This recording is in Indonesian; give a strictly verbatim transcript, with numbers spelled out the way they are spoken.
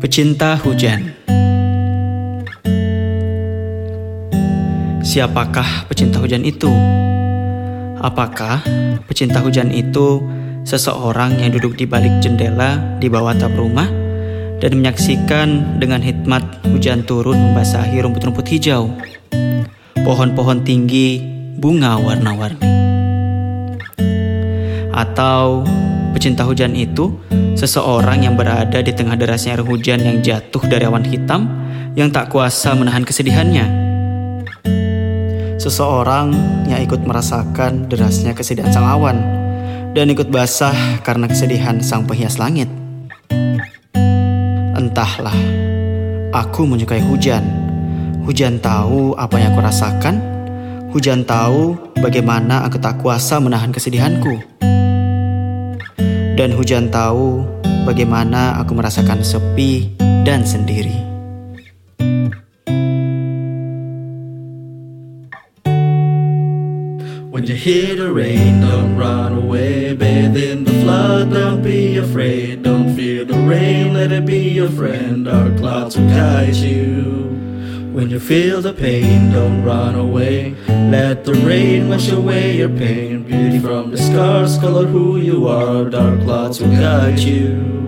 Pecinta hujan. Siapakah pecinta hujan itu? Apakah pecinta hujan itu seseorang yang duduk di balik jendela di bawah atap rumah dan menyaksikan dengan hikmat hujan turun membasahi rumput-rumput hijau, pohon-pohon tinggi, bunga warna-warni? Atau pecinta hujan itu seseorang yang berada di tengah derasnya air hujan yang jatuh dari awan hitam yang tak kuasa menahan kesedihannya? Seseorang yang ikut merasakan derasnya kesedihan sang awan dan ikut basah karena kesedihan sang penghias langit. Entahlah, aku menyukai hujan. Hujan tahu apa yang aku rasakan. Hujan tahu bagaimana aku tak kuasa menahan kesedihanku. Dan hujan tahu bagaimana aku merasakan sepi dan sendiri. When you hear the rain, don't run away. Bathe in the flood, don't be afraid. Don't fear the rain, let it be your friend. Our clouds will guide you. When you feel the pain, don't run away. Let the rain wash away your pain. Beauty from the scars, color who you are. Dark clouds will guide you.